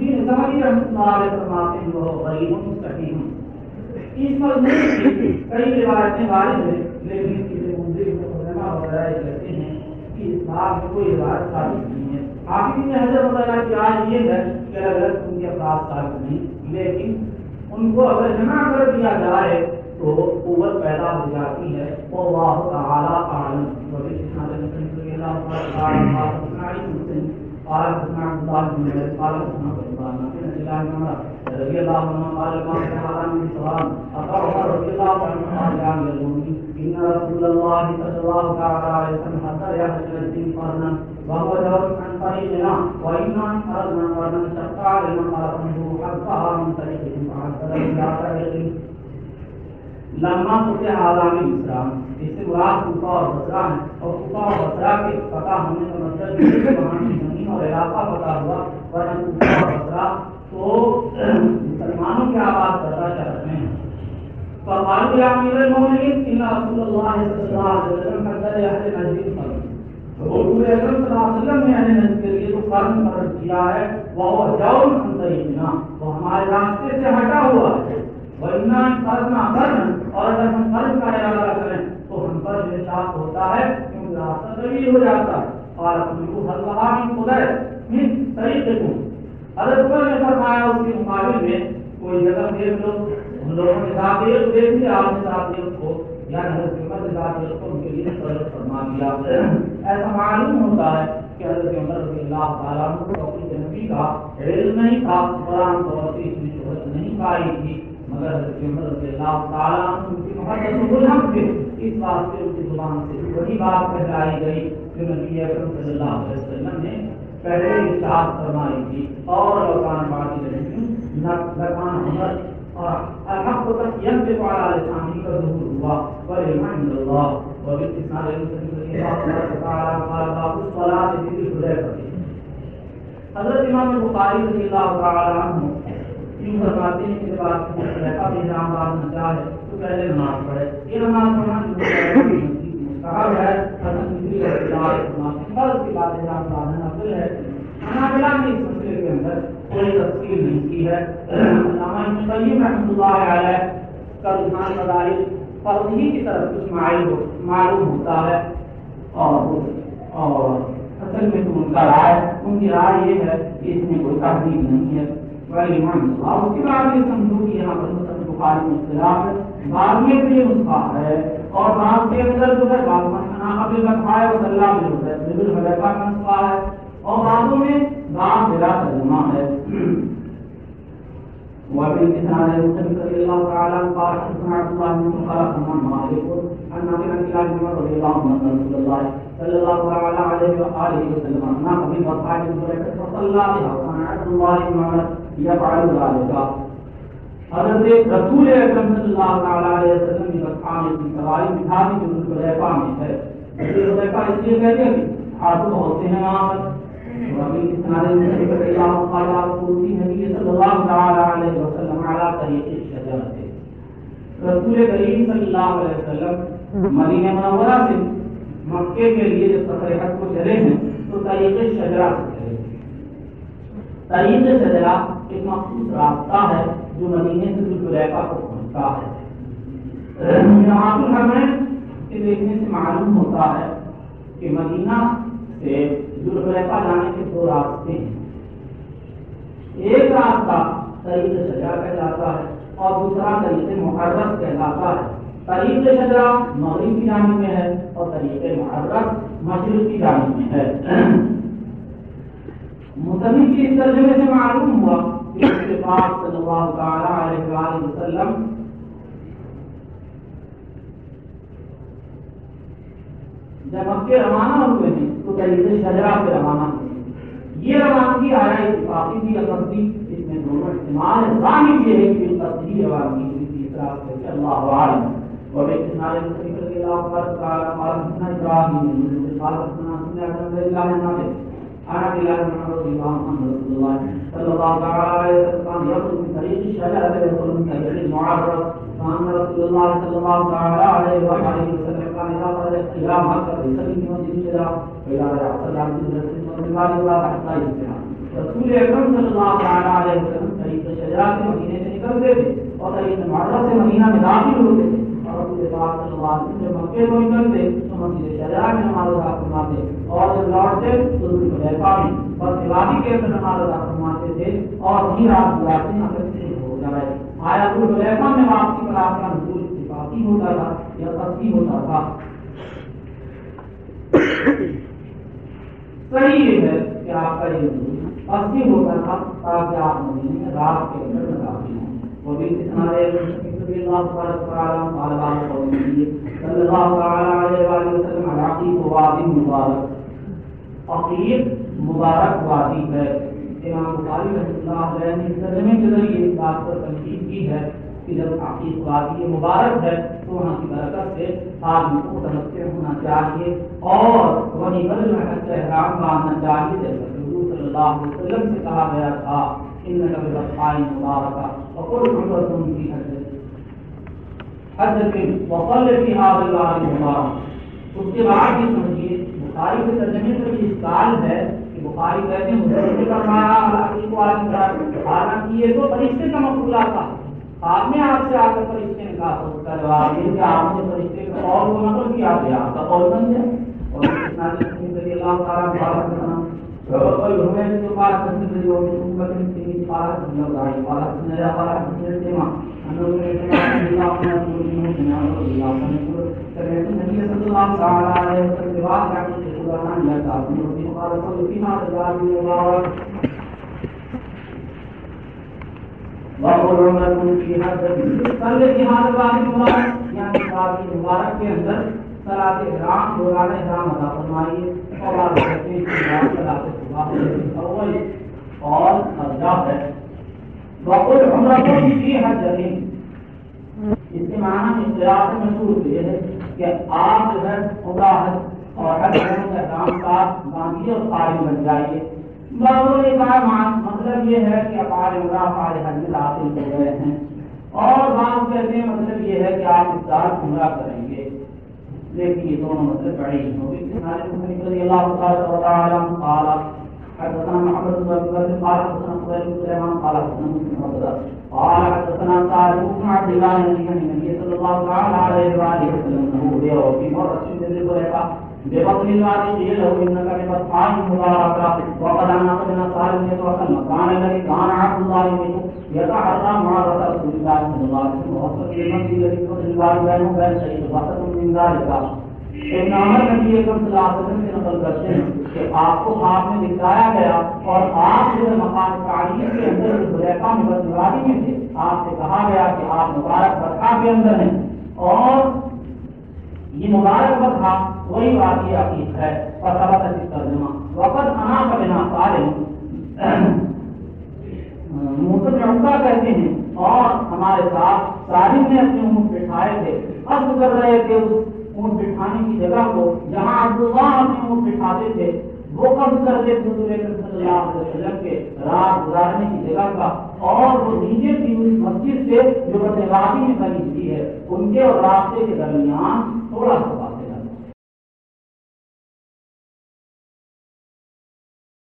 الدین زمانی رحمۃ اللہ علیہ فرماتے ہیں وہ غریب مستقیم اس پر کئی روایتیں وارد ہیں، لیکن اس کے منظر علماء وغیرہ کہتے ہیں کہ اس بات میں کوئی روایت ثابت نہیں ہے۔ حافظ نے حضرت وغیرہ کی رائے یہ ہے کہ اگر ان کے افراد ثابت نہیں، لیکن ان کو اگر جمع کر دیا جائے تو قوت پیدا ہو جاتی ہے۔ واللہ تعالی اعلم۔ قال حدثنا عبد الله بن زيد قال حدثنا سفيان بن الله بن عمر رضي الله عنه قال ما كان من سلام أخبر رضي الله عنه قال إن رسول الله صلى الله عليه وسلم حتى يخرج الدين قرنا وهو دور عن طريقنا وإنا أردنا قرنا شق علينا قرنه حتى من طريقهم فحتى إلى طريقهم لما فتح عالم اسلام۔ اس سے مراد کوفہ اور بصرہ ہے، اور کوفہ اور بصرہ کے فتح ہونے کا مطلب یہ ہے کہ وہاں کی زمین اور علاقہ فتح ہوا، ورنہ کوفہ اور بصرہ تو مسلمانوں کے آباد کردہ شہر میں ہیں۔ فقالوا يا امير المؤمنين ان رسول الله صلى الله عليه وسلم حدد اهل نجد قرن، حضور اکرم صلی اللہ علیہ وسلم نے اہل نجد کے لیے تو قرن مقرر کیا ہے، وہ جور عن طریقنا، وہ ہمارے راستے سے ہٹا ہوا ہے۔ وَإِنَّا قَرْنَا قَرْنًا، اور اگر ہم قرن کا ارادہ کریں تو ہم پر انصاف ہوتا ہے کیونکہ راستہ طویل ہو جاتا ہے۔ اور اپنی حلقہ من خدر من طریقکم، حضرت عمر نے فرمایا اس کے مقابل میں کوئی جگہ دیکھ لو، ان لوگوں کے ساتھ ایک دیکھ لیا، آپ کے ساتھ ایک کو یا حضرت عمر کے ساتھ ایک کو ان کے لیے فرض فرما دیا۔ ایسا معلوم ہوتا ہے کہ حضرت عمر رضی اللہ تعالیٰ عنہ کو اپنے نبی کا علم نہیں تھا، قرآن طور سے اتنی شہرت نہیں پائی تھی، مگر حضرت عمر رضی اللہ تعالیٰ عنہ ان کی محبت و الحق تھے، اس واسطے ان کی زبان سے وہی بات کہلائی گئی جو نبی اکرم صلی اللہ علیہ وسلم نے پہلے ارشاد فرمائی تھی۔ اور لوکان باقی رہی لکان عمر اور الحق تک ينطق على لسانه کا ظہور ہوا، والعلم عند اللہ، وبالاسناد المسلم رضی اللہ تعالیٰ قال باب الصلاة في الحدیبیہ۔ حضرت امام بخاری رضی اللہ تعالیٰ عنہ یوں فرماتے ہیں کہ جب آپ کو خلیفہ بھی نام بات چاہے تو پہلے نماز پڑھے۔ یہ نماز پڑھنا مستحب ہے، حضرت نبی رضی اللہ عنہ فرض کی بات نام پڑھنا افضل ہے۔ حنابلہ نے اس مسئلے کے اندر کوئی تفصیل نہیں کی ہے۔ علامہ ابن قیم رحمۃ اللہ علیہ کا رجحان مذاہب فرض ہی کی طرف کچھ معلوم ہوتا ہے، اور اصل میں تو ان کی رائے یہ ہے کہ اس میں کوئی تحریف نہیں ہے۔ اور اس کے بعد یہ سمجھو کہ یہاں پر مصنف بخاری میں اختلاف ہے، بعض میں بھی نسخہ ہے اور بعض کے اندر جو ہے بعض منحنا قبل رکھا ہے وہ صلی اللہ علیہ وسلم کا نسخہ ہے، اور بعضوں میں بعض بلا ترجمہ ہے۔ وابن اسحاق المسلم رضی اللہ تعالیٰ عنہ قال حدثنا عبد الله بن مبارك عن مالك عن نافع عن عبد الله رضي الله عنه عن رسول الله صلى الله عليه وآله وسلم أن أبي بكر فصلى بها وكان عبد الله بن عمر يفعل ذلك۔ حضرت رسول اکرم صلی اللہ علیہ وسلم کی بخانے کی سواری بٹھا دی جو ذوالحلیفہ میں ہے۔ ذوالحلیفہ اس لیے کہتے ہیں کہ ہاتھوں بہت سے ہیں وہاں پر۔ وابن اسحاق المسلم رضی اللہ تعالیٰ عنہ نبی صلی اللہ علیہ وسلم علی طریق الشجرۃ، رسول کریم صلی اللہ علیہ وسلم مدینہ منورہ سے مکے کے لیے جب سفر حج کو چلے ہیں تو طریق شجرہ سے چلے۔ طریق شجرہ ایک مخصوص راستہ ہے جو مدینے سے ذوالحلیفہ کو پہنچتا ہے۔ جماعت الحرمین کے دیکھنے سے معلوم ہوتا ہے کہ مدینہ سے ذوالحلیفہ جانے کے دو راستے ہیں، ایک راستہ طریق شجرہ کہلاتا ہے اور دوسرا طریق محرس کہلاتا ہے۔ طریق شجرہ مغرب کی جانب میں ہے اور طریق محرس مشرق کی جانب میں ہے۔ مصنف کی اس ترجمے سے معلوم ہوا کہ رسول پاک صلی اللہ تعالی علیہ وآلہ وسلم جب مکے روانہ ہوئے ہیں تو طریق شجرہ سے روانہ ہوئے۔ یہ روانگی آیا اتفاقی تھی یا قصدی، اس میں دونوں احتمال ہے۔ ظاہر یہ ہے کہ قصدی روانگی ہوئی تھی، اس طرح سے اللہ اعلم۔ اور ایک سنارے مصنف رضی اللہ تعالی قال حدثنا ابراہیم بن قال حدثنا سفیان بن اللہ عنہ أنا بلال بن عمر رضي الله عنه رسول الله صلى الله عليه وسلم يخرج من طريق الشجرة ويدخل من طريق المعرض، فأن رسول الله صلى الله عليه وسلم كان إذا خرج إلى مكة يصلي في مسجد الشجرة وإذا رجع صلى في مسجد المغرب حتى يصبح۔ رسول اکرم صلی اللہ حجرہ سے مدینے سے نکلتے تھے اور طریق معرہ سے مدینہ میں داخل ہوتے تھے، اور رسول پاک صلی اللہ علیہ وسلم جب مکے کو نکلتے تو مسجد شجرہ میں نماز ادا فرماتے، اور جب لوٹتے تو ذوالحلیفہ میں بس وادی کے اندر نماز ادا فرماتے تھے اور وہیں رات گزارتے ہیں اگر سے ہو جائے۔ آیا ذوالحلیفہ میں واپسی پر آپ کا نزول اتفاقی ہوتا تھا یا قصدی ہوتا تھا؟ صحیح یہ ہے کہ آپ کا یہ نزول قصدی ہوتا تھا تاکہ آپ مدینے میں رات کے اندر داخل ہوں۔ وہ بھی ہمارے رضی اللہ تعالی عنہ صلی اللہ علیہ وآلہ وسلم عقیق وادی مبارک، عقیق مبارک وادی ہے۔ امام بخاری رحمۃ اللہ علیہ نے ترجمے کے ذریعے اس بات پر تنقید کی ہے کہ جب عقیق وادی مبارک ہے تو وہاں کی برکت سے آدمی کو متمتع ہونا چاہیے اور وہیں بدل میں حج احرام باندھنا چاہیے، جیسا کہ حضور صلی اللہ علیہ وسلم سے کہا گیا تھا انک بالبطحاء المبارکہ وقل عمرۃ فی حجۃ وصل فی هذا الوادی المبارک۔ اس کے بعد یہ سمجھیے بخاری کے ترجمے پر یہ اشکال ہے کہ بخاری کہتے ہیں حضور نے فرمایا عقیق وادی مبارک، حالانکہ یہ تو فرشتے کا مقولہ تھا۔ آپ نے آپ سے آ کر فرشتے نے کہا تو اس کا جواب یہ کہ آپ نے فرشتے کا قول کو نقل کیا کہ آپ کا قول بن جائے۔ اور رضی اللہ تعالیٰ عنہ اور ہمیں جو بات کرتے تھے وہ ممکن تھی بات نہیں بات نیا بات کرتے ہیں انہوں نے اللہ اپنا پوری دنیا کو اللہ نے کرے تو نبی صلی اللہ تعالی علیہ وسلم بات کرتے تھے قرآن یا تعلیم کی مخالفت کی نہ جاری اللہ وقل عمرۃ فی حجۃ کل کی حال والی مبارک یعنی والی مبارک کے اندر صلاۃ احرام دوران احرام ادا فرمائیے اور آپ کہتے ہیں کہ صلاۃ صبح اول اور ارجح ہے۔ وقل عمرۃ فی حجۃ اس کے معنی اختلاف مشہور یہ ہے کہ آپ جو ہے عمرہ حج اور حج کا احرام کا باندھیے اور قائم بن جائیے۔ مطلب یہ ہے کہ افعال عمرہ افعال حج میں داخل ہو گئے ہیں، اور بعض کہتے ہیں مطلب یہ ہے کہ آپ اس سال عمرہ کریں گے، لیکن یہ دونوں مطلب بڑے ہی ہوں گے۔ رضی اللہ تعالی عنہ قال حدثنا محمد بن بكر قال حدثنا قبيل بن سليمان قال حدثنا مسلم قال حدثنا سعد بن عبد الله عن النبي صلى الله عليه وسلم انه في مرة من الخلفاء بفضل الله قيل له انك ببطحاء مباركة وقد نقلنا سالم يتوكل المكان الذي كان عبد الله منه يتحرى معرض رسول الله صلى الله عليه وسلم ووصف المسجد الذي فضل الله بينه وبين شيء وسط من ذلك۔ ابن عمر نبی اکرم صلی اللہ علیہ وسلم سے نقل کرتے ہیں کہ آپ کو خواب میں دکھایا گیا اور آپ جو مقام تعلیم کے اندر ذوالحلیفہ میں بس وادی میں تھے، آپ سے کہا گیا کہ آپ مبارک بطحاء کے اندر ہیں، اور یہ مبارک بطحاء وہی وادی عقیق ہے۔ اور ثبت ترجمہ وقت انا کا بنا صالح موسم عمدہ کہتے ہیں اور ہمارے ساتھ صالح نے اپنے اونٹ بٹھائے تھے، قصد کر رہے تھے اس اونٹ بٹھانے کی جگہ کو جہاں عبداللہ اپنے اونٹ بٹھاتے تھے، وہ قصد کرتے تھے حضور اکرم صلی اللہ علیہ وسلم کے رات گزارنے کی جگہ کا، اور وہ نیچے تھی اس مسجد سے جو بدر وادی میں بنی ہوئی ہے، ان کے اور راستے کے درمیان تھوڑا سا